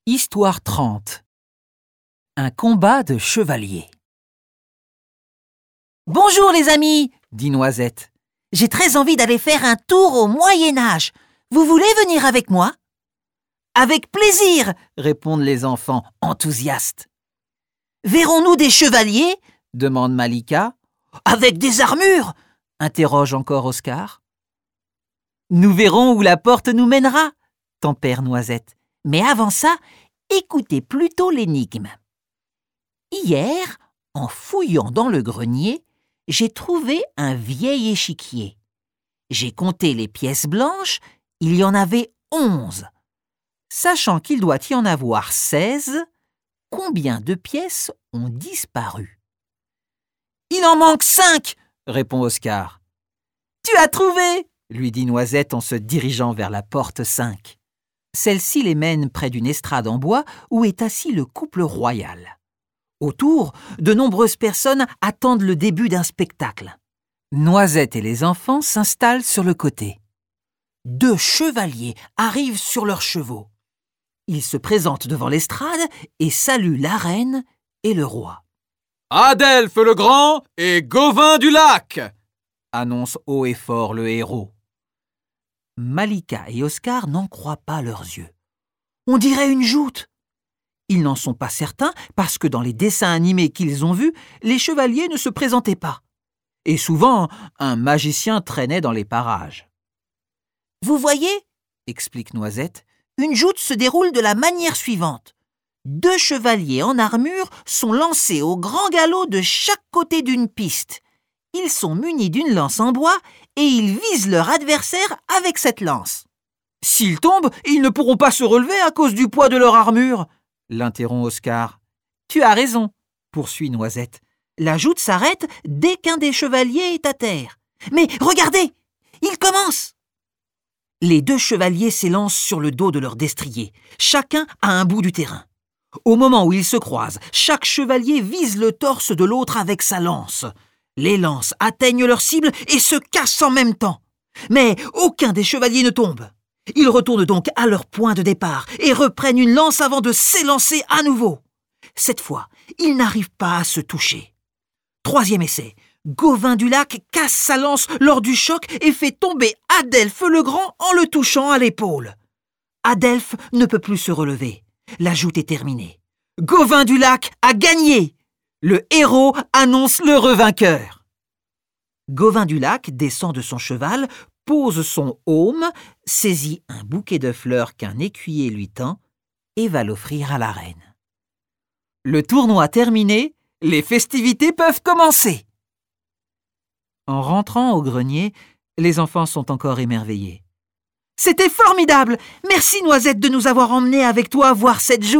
Histoire 30. Un combat de chevaliers. Bonjour les amis, dit Noisette. j'ai très envie d'aller faire un tour au Moyen-Âge. Vous voulez venir avec moi? Avec plaisir, Répondent les enfants enthousiastes. verrons-nous des chevaliers? Demande Malika. Avec des armures? Interroge encore Oscar. Nous verrons où la porte nous mènera, tempère Noisette. Mais avant ça, écoutez plutôt l'énigme. Hier, en fouillant dans le grenier, j'ai trouvé un vieil échiquier. J'ai compté les pièces blanches, il y en avait 11. Sachant qu'il doit y en avoir 16, combien de pièces ont disparu? Il en manque 5, répond Oscar. Tu as trouvé? Lui dit Noisette en se dirigeant vers la porte 5. Celle-ci les mène près d'une estrade en bois où est assis le couple royal. Autour, de nombreuses personnes attendent le début d'un spectacle. Noisette et les enfants s'installent sur le côté. 2 chevaliers arrivent sur leurs chevaux. Ils se présentent devant l'estrade et saluent la reine et le roi. « Adelphe le Grand et Gauvin du Lac !» annonce haut et fort le héros. Malika et Oscar n'en croient pas leurs yeux. On dirait une joute. Ils n'en sont pas certains parce que dans les dessins animés qu'ils ont vus, les chevaliers ne se présentaient pas. Et souvent, un magicien traînait dans les parages. « Vous voyez, explique Noisette, une joute se déroule de la manière suivante. 2 chevaliers en armure sont lancés au grand galop de chaque côté d'une piste. Ils sont munis d'une lance en bois et ils visent leur adversaire avec cette lance. S'ils tombent, ils ne pourront pas se relever à cause du poids de leur armure, l'interrompt Oscar. Tu as raison, poursuit Noisette. La joute s'arrête dès qu'un des chevaliers est à terre. Mais regardez, il commence! Les 2 chevaliers s'élancent sur le dos de leur destrier, chacun à un bout du terrain. Au moment où ils se croisent, chaque chevalier vise le torse de l'autre avec sa lance. Les lances atteignent leur cible et se cassent en même temps. Mais aucun des chevaliers ne tombe. Ils retournent donc à leur point de départ et reprennent une lance avant de s'élancer à nouveau. Cette fois, ils n'arrivent pas à se toucher. 3e essai. Gauvin du Lac casse sa lance lors du choc et fait tomber Adelphe le Grand en le touchant à l'épaule. Adelphe ne peut plus se relever. La joute est terminée. Gauvin du Lac a gagné. Le héros annonce l'heureux vainqueur. Gauvin du Lac descend de son cheval, pose son aume, saisit un bouquet de fleurs qu'un écuyer lui tend et va l'offrir à la reine. Le tournoi terminé, les festivités peuvent commencer. En rentrant au grenier, les enfants sont encore émerveillés. « C'était formidable! Merci Noisette de nous avoir emmenés avec toi voir cette joute !»